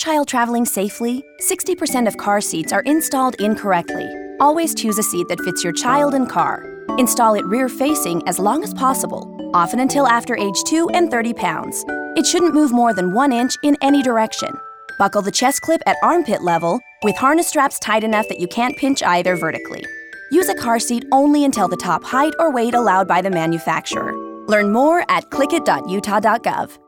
child traveling safely? 60% of car seats are installed incorrectly. Always choose a seat that fits your child and car. Install it rear-facing as long as possible, often until after age 2 and 30 pounds. It shouldn't move more than 1 inch in any direction. Buckle the chest clip at armpit level with harness straps tight enough that you can't pinch either vertically. Use a car seat only until the top height or weight allowed by the manufacturer. Learn more at clickit.utah.gov.